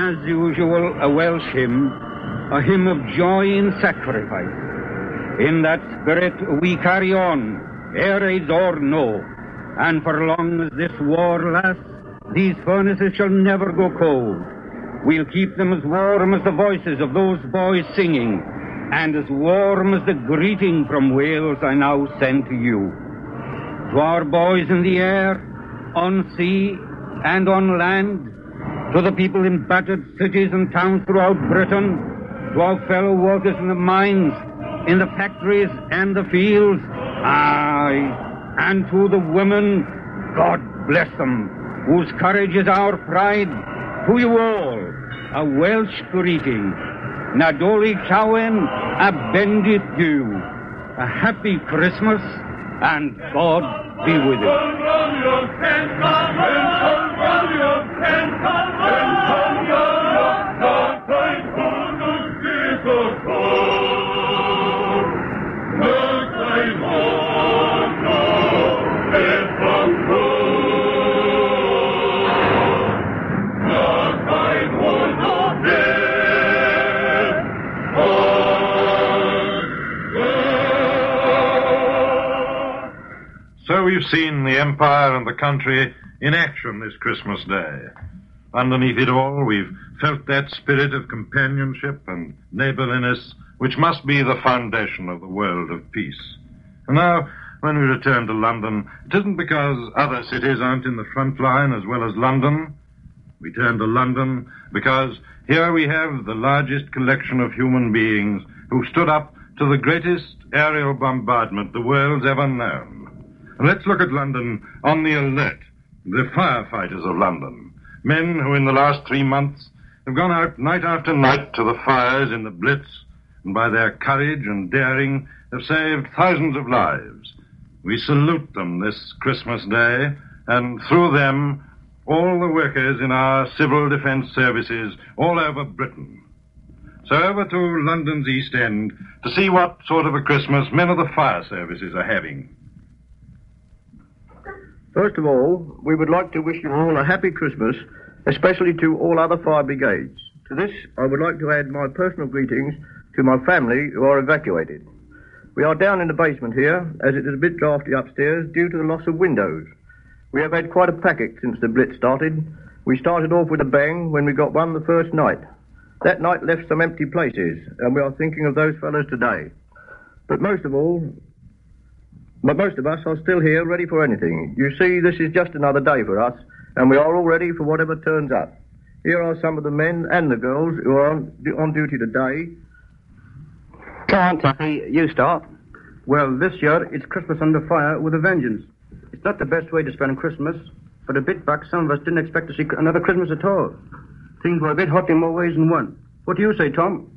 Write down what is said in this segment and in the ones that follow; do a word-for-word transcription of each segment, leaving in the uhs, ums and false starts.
as usual, a Welsh hymn, a hymn of joy in sacrifice. In that spirit we carry on, ere aids or no, and for long as this war lasts, these furnaces shall never go cold. We'll keep them as warm as the voices of those boys singing, and as warm as the greeting from Wales I now send to you. To our boys in the air, on sea, and on land, to the people in battered cities and towns throughout Britain, to our fellow workers in the mines, in the factories and the fields, aye, and to the women, God bless them, whose courage is our pride, to you all, a Welsh greeting. Nadolig Llawen, a bendith Diw, a happy Christmas, and God be with you. So we've seen the Empire and the country in action this Christmas Day. Underneath it all, we've felt that spirit of companionship and neighborliness which must be the foundation of the world of peace. And now, when we return to London, it isn't because other cities aren't in the front line as well as London. We turn to London because here we have the largest collection of human beings who stood up to the greatest aerial bombardment the world's ever known. And let's look at London on the alert, the firefighters of London, men who in the last three months have gone out night after night to the fires in the Blitz, and by their courage and daring have saved thousands of lives. We salute them this Christmas Day, and through them, all the workers in our civil defense services all over Britain. So over to London's East End to see what sort of a Christmas men of the fire services are having. First of all, we would like to wish you all a happy Christmas, especially to all other fire brigades. To this, I would like to add my personal greetings to my family who are evacuated. We are down in the basement here, as it is a bit drafty upstairs due to the loss of windows. We have had quite a packet since the Blitz started. We started off with a bang when we got one the first night. That night left some empty places, and we are thinking of those fellows today. But most of all... But most of us are still here, ready for anything. You see, this is just another day for us, and we are all ready for whatever turns up. Here are some of the men and the girls who are on, on duty today. Come on, Tuffy, you start. Well, this year, it's Christmas under fire with a vengeance. It's not the best way to spend Christmas, but a bit back, some of us didn't expect to see another Christmas at all. Things were a bit hot in more ways than one. What do you say, Tom?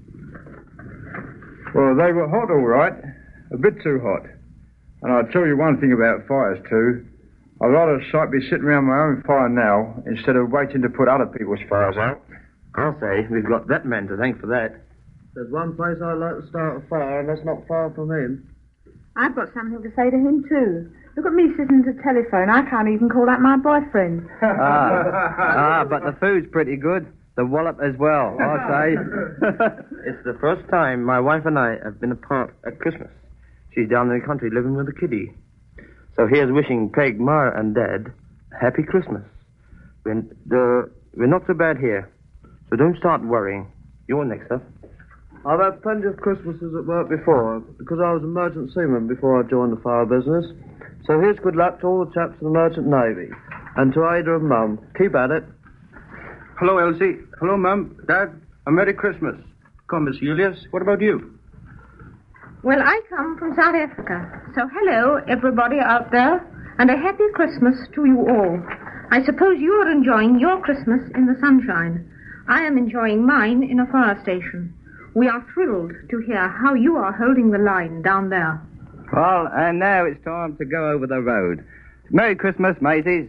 Well, they were hot, all right. A bit too hot. And I'll tell you one thing about fires, too. I'd rather sight be sitting around my own fire now instead of waiting to put other people's fires out. I'll say, we've got that man to thank for that. There's one place I'd like to start a fire, and that's not far from him. I've got something to say to him, too. Look at me sitting at the telephone. I can't even call that my boyfriend. ah, ah, but the food's pretty good. The wallop as well, I'll say. It's the first time my wife and I have been apart at Christmas. She's down in the country living with a kiddie. So here's wishing Peg, Ma, and Dad a happy Christmas. We're, the, we're not so bad here, so don't start worrying. You're next up. I've had plenty of Christmases at work before, because I was a merchant seaman before I joined the fire business. So here's good luck to all the chaps in the merchant navy. And to Ada and Mum. Keep at it. Hello, Elsie. Hello, Mum. Dad. A Merry Christmas. Come, Miss Julius. What about you? Well, I come from South Africa. So hello, everybody out there, and a happy Christmas to you all. I suppose you are enjoying your Christmas in the sunshine. I am enjoying mine in a fire station. We are thrilled to hear how you are holding the line down there. Well, and now it's time to go over the road. Merry Christmas, mateys.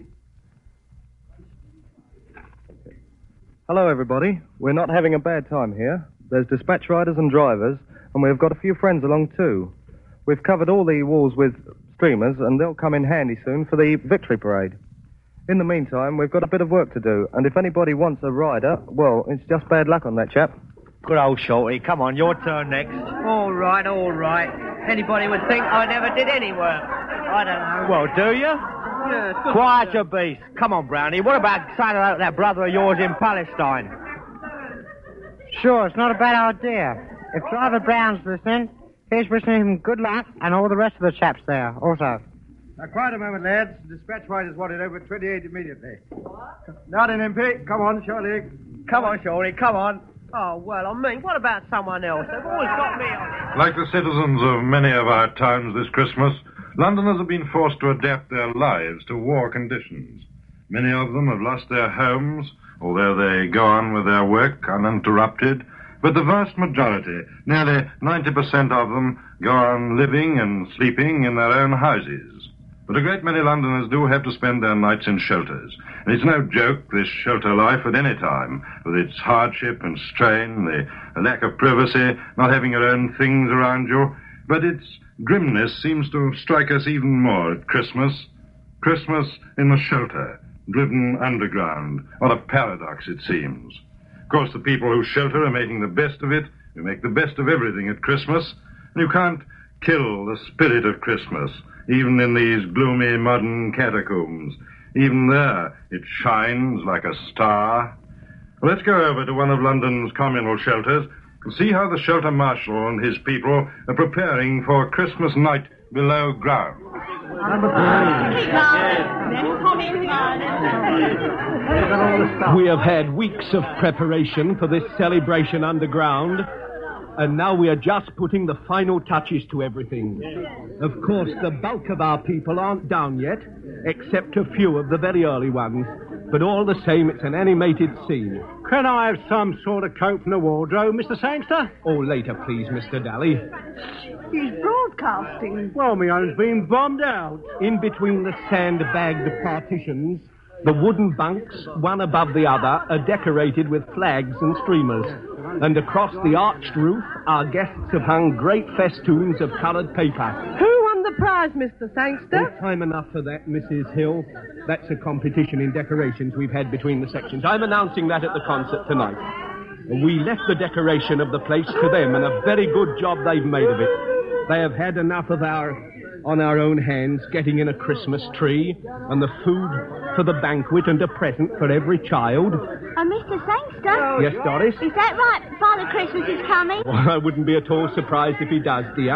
Hello, everybody. We're not having a bad time here. There's dispatch riders and drivers, and we've got a few friends along, too. We've covered all the walls with streamers, and they'll come in handy soon for the victory parade. In the meantime, we've got a bit of work to do, and if anybody wants a rider, well, it's just bad luck on that chap. Good old Shorty. Come on, your turn next. All right, all right. Anybody would think I never did any work. I don't know. Well, do you? Yeah, it's good. Quiet your beast. Come on, Brownie. What about signing out that brother of yours in Palestine? Sure, it's not a bad idea. If Driver Brown's listening, here's wishing him good luck and all the rest of the chaps there also. Now, quiet a moment, lads. Dispatch riders wanted over twenty-eight immediately. Not an M P. Come on, Shorty. Come on, Shorty, come on. Oh, well, I mean, what about someone else? They've always got me on it. Like the citizens of many of our towns this Christmas, Londoners have been forced to adapt their lives to war conditions. Many of them have lost their homes, although they go on with their work uninterrupted. But the vast majority, nearly ninety percent of them, go on living and sleeping in their own houses. But a great many Londoners do have to spend their nights in shelters. And it's no joke, this shelter life at any time, with its hardship and strain, the lack of privacy, not having your own things around you. But its grimness seems to strike us even more at Christmas. Christmas in the shelter, driven underground. What a paradox it seems. Of course, the people who shelter are making the best of it. We make the best of everything at Christmas. And you can't kill the spirit of Christmas, even in these gloomy modern catacombs. Even there, it shines like a star. Well, let's go over to one of London's communal shelters and see how the shelter marshal and his people are preparing for Christmas night below ground. We have had weeks of preparation for this celebration underground, and now we are just putting the final touches to everything. Of course, the bulk of our people aren't down yet, except a few of the very early ones. But all the same, it's an animated scene. Can I have some sort of coat from the wardrobe, Mister Sangster? Oh, later, please, Mister Daly. He's broadcasting. Well, my own's been bombed out. In between the sand-bagged partitions, the wooden bunks, one above the other, are decorated with flags and streamers. And across the arched roof, our guests have hung great festoons of coloured paper. Who won the prize, Mister Sangster? Oh, time enough for that, Missus Hill. That's a competition in decorations we've had between the sections. I'm announcing that at the concert tonight. We left the decoration of the place to them, and a very good job they've made of it. They have had enough of our... on our own hands, getting in a Christmas tree, and the food for the banquet, and a present for every child. Uh, Mister Sangster? Yes, Doris? Is that right? Father Christmas is coming? Well, I wouldn't be at all surprised if he does, dear.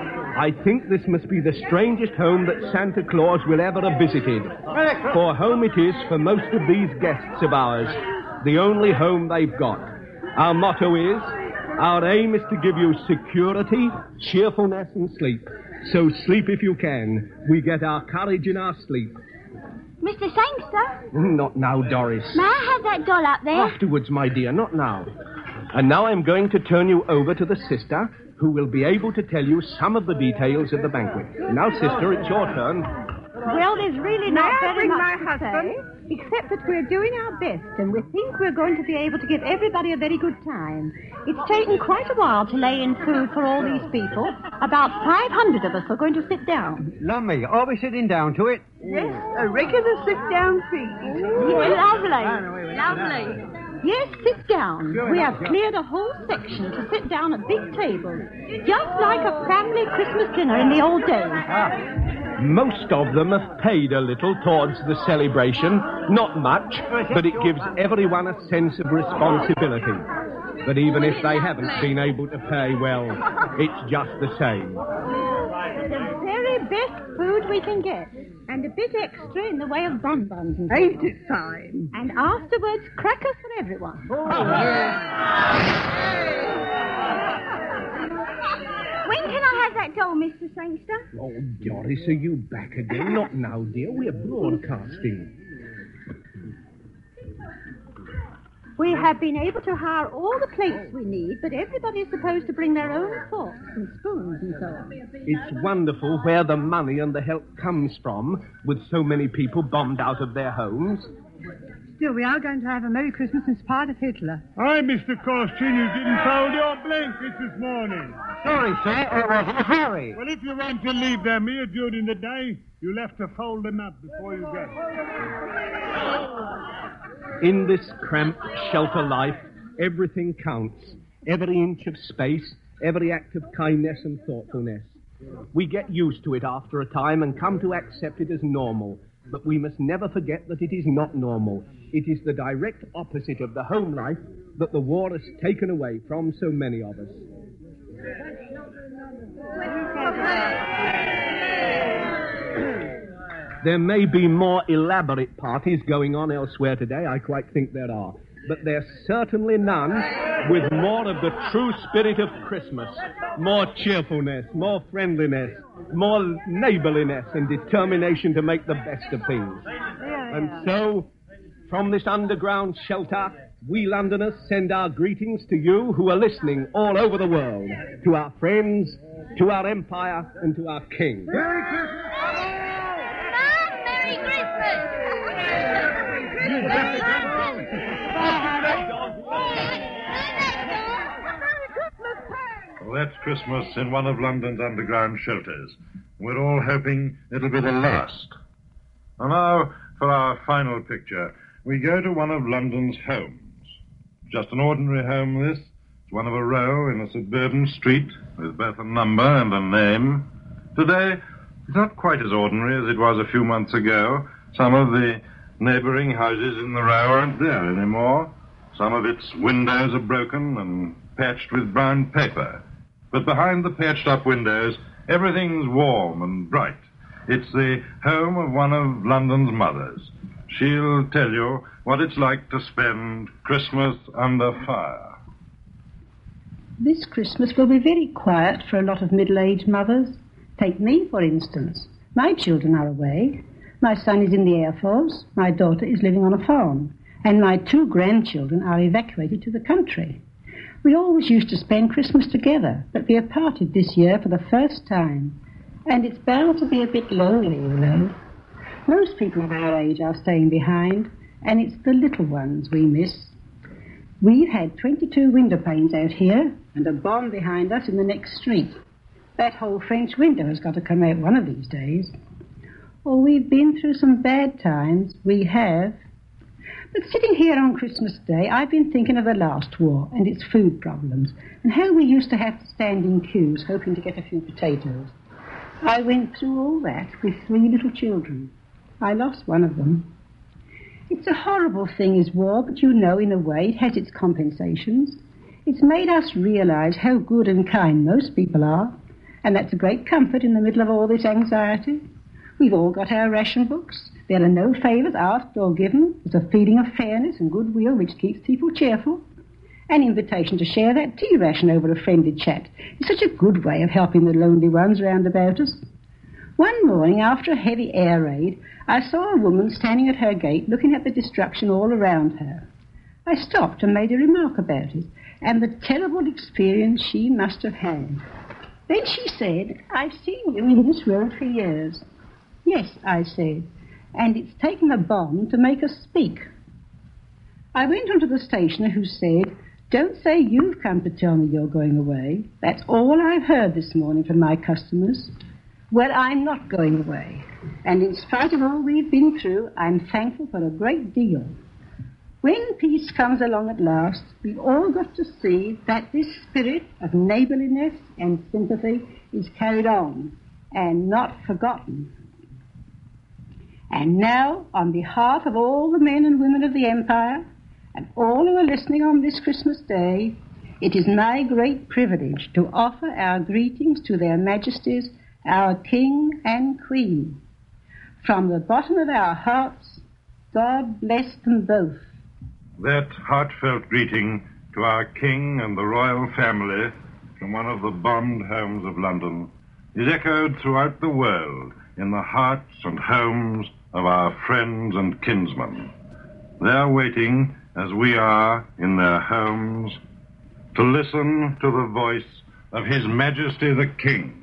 I think this must be the strangest home that Santa Claus will ever have visited. For home it is for most of these guests of ours. The only home they've got. Our motto is, our aim is to give you security, cheerfulness, and sleep. So sleep if you can. We get our courage in our sleep. Mister Sangster? Not now, Doris. May I have that doll up there? Afterwards, my dear, not now. And now I'm going to turn you over to the sister, who will be able to tell you some of the details of the banquet. Now, sister, it's your turn. Well, there's really not May I very bring much my to husband? say, except that we're doing our best, and we think we're going to be able to give everybody a very good time. It's taken quite a while to lay in food for all these people. About five hundred of us are going to sit down. Lummy, are we sitting down to it? Yes, a regular sit-down feast. Lovely. Lovely. Yes, sit down. We have cleared a whole section to sit down at big tables, just like a family Christmas dinner in the old days. Ah. Most of them have paid a little towards the celebration. Not much, but it gives everyone a sense of responsibility. But even if they haven't been able to pay, well, it's just the same. The very best food we can get. And a bit extra in the way of bonbons and Ain't it fine? And afterwards, crackers for everyone. Oh, When can I have that doll, Mister Sangster? Oh, Doris, are you back again? Not now, dear. We're broadcasting. We have been able to hire all the plates we need, but everybody is supposed to bring their own forks and spoons and so on. It's wonderful where the money and the help comes from, with so many people bombed out of their homes. Still, we are going to have a Merry Christmas in spite of Hitler. Hi, Mister Costin, you didn't fold your blankets this morning. Sorry, sir, I was in a hurry. Well, if you want to leave them here during the day, you'll have to fold them up before you go. In this cramped shelter life, everything counts. Every inch of space, every act of kindness and thoughtfulness. We get used to it after a time and come to accept it as normal. But we must never forget that it is not normal. It is the direct opposite of the home life that the war has taken away from so many of us. There may be more elaborate parties going on elsewhere today, I quite think there are. But there's certainly none with more of the true spirit of Christmas, more cheerfulness, more friendliness, more neighborliness and determination to make the best of things. And so, from this underground shelter, we Londoners send our greetings to you who are listening all over the world, to our friends, to our empire, and to our king. Merry Christmas! Merry Christmas! Well, that's Christmas in one of London's underground shelters. We're all hoping it'll be the last. And now, for our final picture, we go to one of London's homes. Just an ordinary home, this. It's one of a row in a suburban street with both a number and a name. Today, it's not quite as ordinary as it was a few months ago. Some of the neighboring houses in the row aren't there anymore. Some of its windows are broken and patched with brown paper. But behind the patched-up windows, everything's warm and bright. It's the home of one of London's mothers. She'll tell you what it's like to spend Christmas under fire. This Christmas will be very quiet for a lot of middle-aged mothers. Take me, for instance. My children are away. My son is in the Air Force. My daughter is living on a farm. And my two grandchildren are evacuated to the country. We always used to spend Christmas together, but we are parted this year for the first time. And it's bound to be a bit lonely, you know. Most people of our age are staying behind, and it's the little ones we miss. We've had twenty-two window panes out here, and a bomb behind us in the next street. That whole French window has got to come out one of these days. Oh, we've been through some bad times, we have. But sitting here on Christmas Day, I've been thinking of the last war and its food problems, and how we used to have to stand in queues hoping to get a few potatoes. I went through all that with three little children. I lost one of them. It's a horrible thing, is war, but you know, in a way, it has its compensations. It's made us realize how good and kind most people are, and that's a great comfort in the middle of all this anxiety. We've all got our ration books. There are no favours asked or given. There's a feeling of fairness and goodwill which keeps people cheerful. An invitation to share that tea ration over a friendly chat is such a good way of helping the lonely ones round about us. One morning, after a heavy air raid, I saw a woman standing at her gate looking at the destruction all around her. I stopped and made a remark about it, and the terrible experience she must have had. Then she said, "I've seen you in this road for years." "Yes," I said, "and it's taken a bomb to make us speak." I went on to the stationer, who said, "Don't say you've come to tell me you're going away. That's all I've heard this morning from my customers." Well, I'm not going away, and in spite of all we've been through, I'm thankful for a great deal. When peace comes along at last, we've all got to see that this spirit of neighbourliness and sympathy is carried on and not forgotten. And now, on behalf of all the men and women of the Empire, and all who are listening on this Christmas Day, it is my great privilege to offer our greetings to their Majesties, our King and Queen. From the bottom of our hearts, God bless them both. That heartfelt greeting to our King and the royal family from one of the bombed homes of London is echoed throughout the world in the hearts and homes of our friends and kinsmen. They're waiting, as we are in their homes, to listen to the voice of His Majesty the King.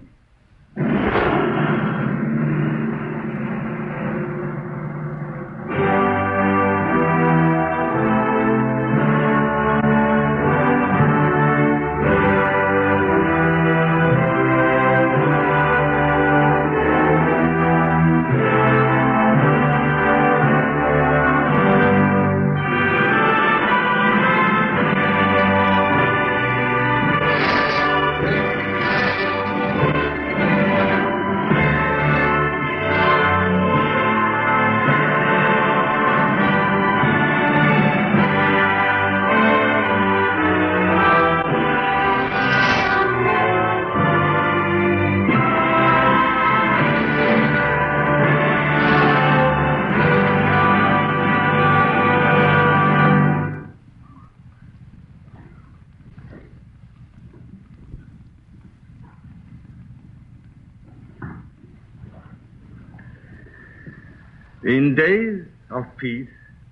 In days of peace,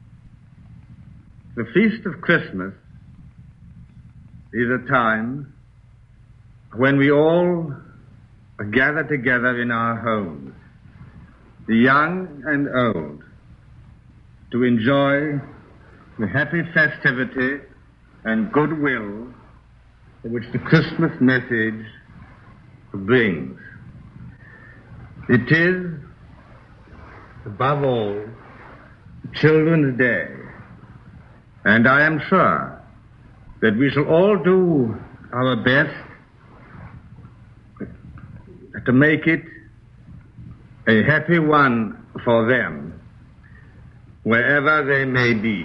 the feast of Christmas is a time when we all gather together in our homes, the young and old, to enjoy the happy festivity and goodwill which the Christmas message brings. It is, above all, Children's Day, and I am sure that we shall all do our best to make it a happy one for them, wherever they may be.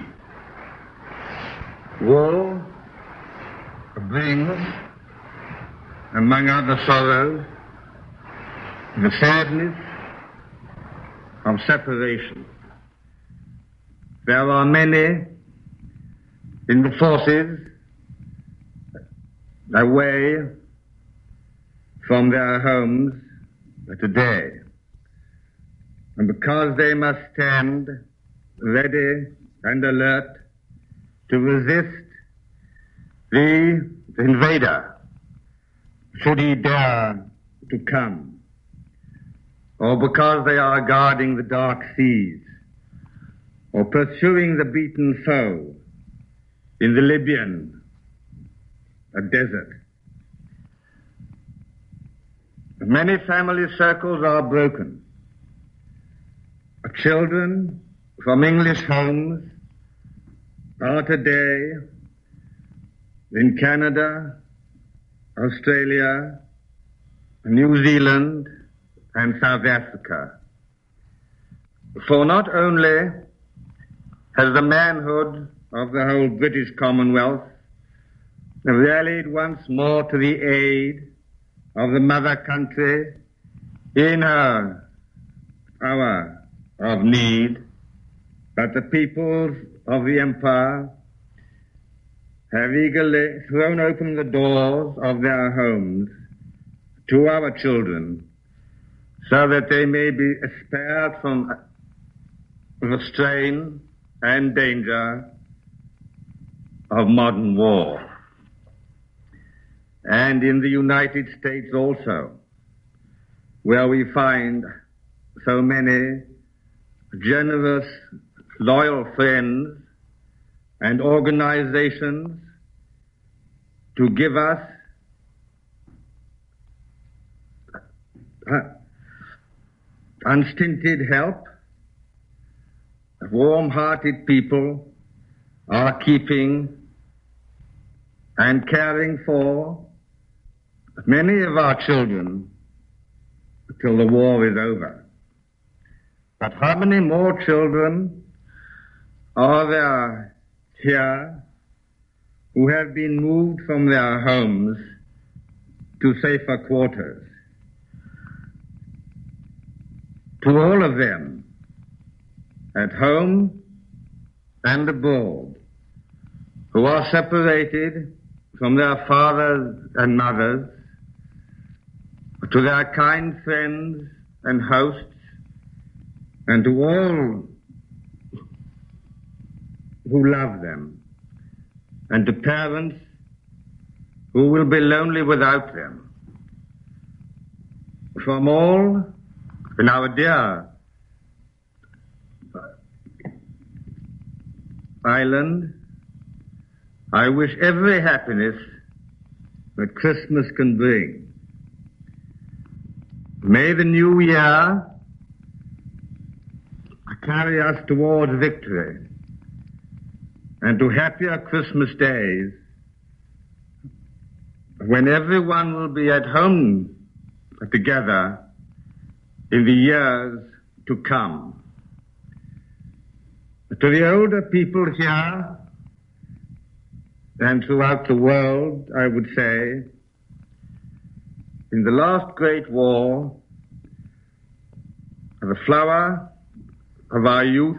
War brings, among other sorrows, the sadness of separation. There are many in the forces away from their homes today, and because they must stand ready and alert to resist the invader, should he dare to come, or because they are guarding the dark seas, or pursuing the beaten foe in the Libyan desert. Many family circles are broken. Children from English homes are today in Canada, Australia, New Zealand, and South Africa. For not only has the manhood of the whole British Commonwealth rallied once more to the aid of the mother country in her hour of need, but the peoples of the empire have eagerly thrown open the doors of their homes to our children so that they may be spared from the strain and danger of modern war. And in the United States also, where we find so many generous, loyal friends and organizations to give us uh, unstinted help, warm-hearted people are keeping and caring for many of our children till the war is over. But how many more children are there here who have been moved from their homes to safer quarters? To all of them, at home and abroad, who are separated from their fathers and mothers, to their kind friends and hosts, and to all who love them, and to parents who will be lonely without them. From all in our dear island, I wish every happiness that Christmas can bring. May the new year carry us towards victory and to happier Christmas days when everyone will be at home together in the years to come. To the older people here and throughout the world, I would say, in the last great war, the flower of our youth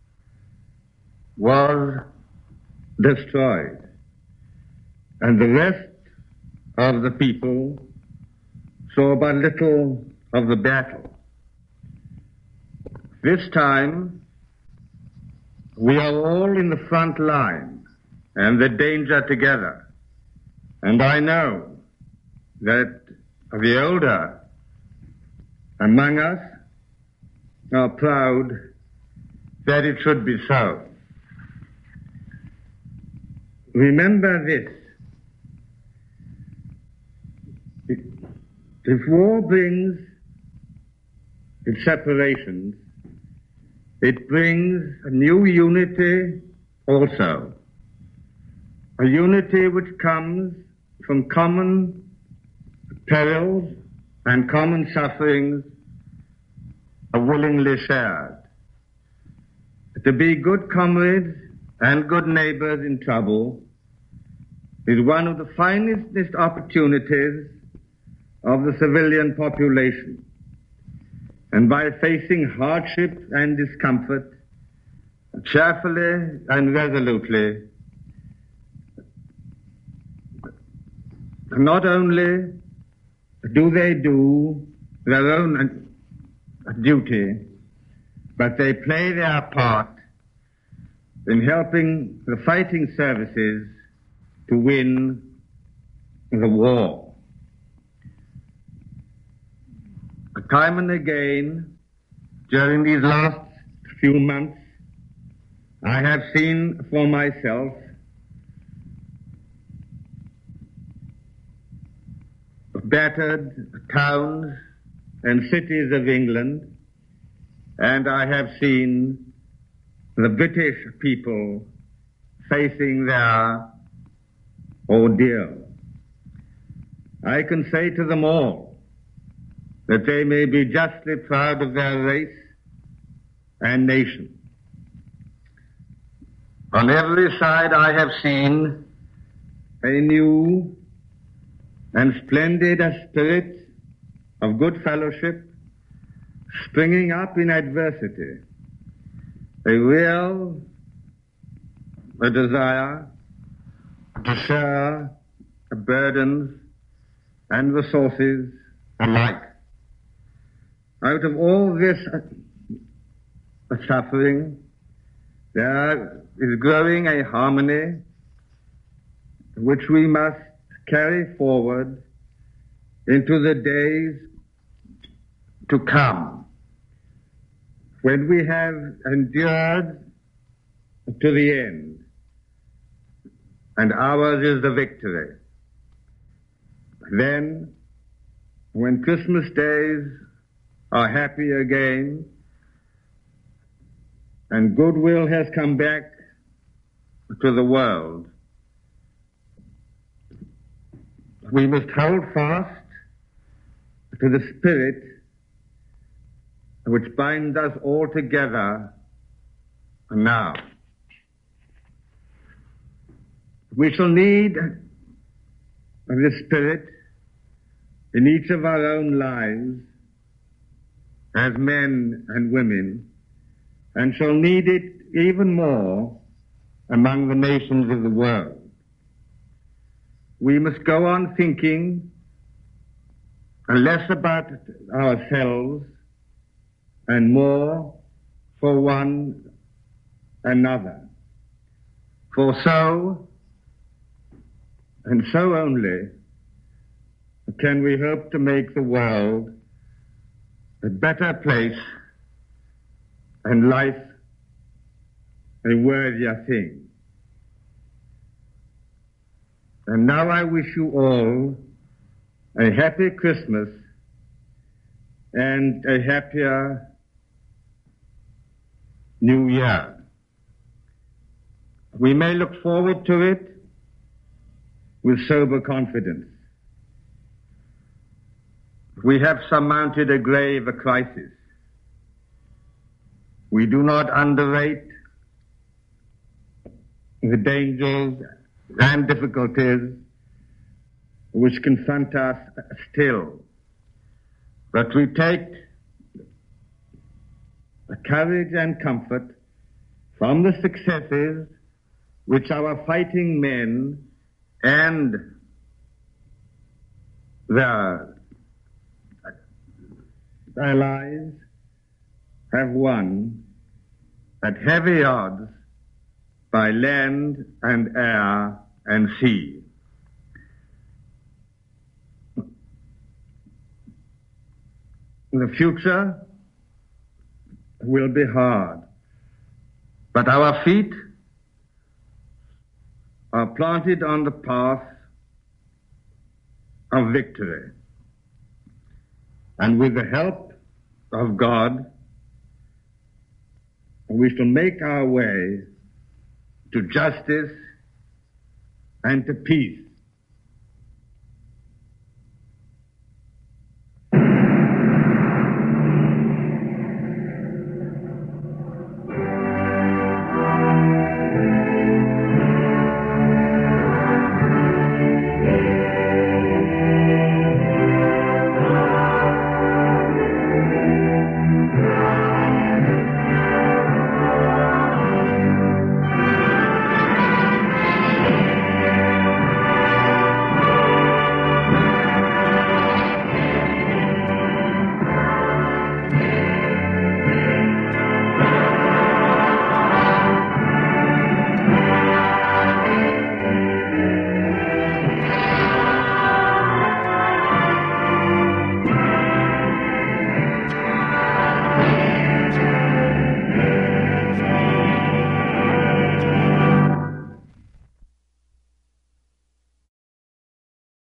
was destroyed, and the rest of the people saw but little of the battle. This time, we are all in the front line and the danger together. And I know that the older among us are proud that it should be so. Remember this. If war brings its separations, it brings a new unity also. A unity which comes from common perils and common sufferings are willingly shared. To be good comrades and good neighbors in trouble is one of the finest opportunities of the civilian population. And by facing hardship and discomfort cheerfully and resolutely, not only do they do their own duty, but they play their part in helping the fighting services to win the war. Time and again, during these last few months, I have seen for myself battered towns and cities of England, and I have seen the British people facing their ordeal. I can say to them all that they may be justly proud of their race and nation. On every side I have seen a new and splendid spirit of good fellowship springing up in adversity, a real a desire to share burdens and resources alike. Out of all this suffering, there is growing a harmony which we must carry forward into the days to come, when we have endured to the end, and ours is the victory. Then, when Christmas days are happy again, and goodwill has come back to the world, we must hold fast to the spirit which binds us all together now. We shall need this spirit in each of our own lives as men and women, and shall need it even more among the nations of the world. We must go on thinking less about ourselves and more for one another. For so, and so only, can we hope to make the world a better place and life a worthier thing. And now I wish you all a happy Christmas and a happier New Year. We may look forward to it with sober confidence. We have surmounted a grave crisis. We do not underrate the dangers and difficulties which confront us still. But we take courage and comfort from the successes which our fighting men and their allies have won at heavy odds by land and air and sea. The future will be hard, but our feet are planted on the path of victory. And with the help of God, we shall make our way to justice and to peace.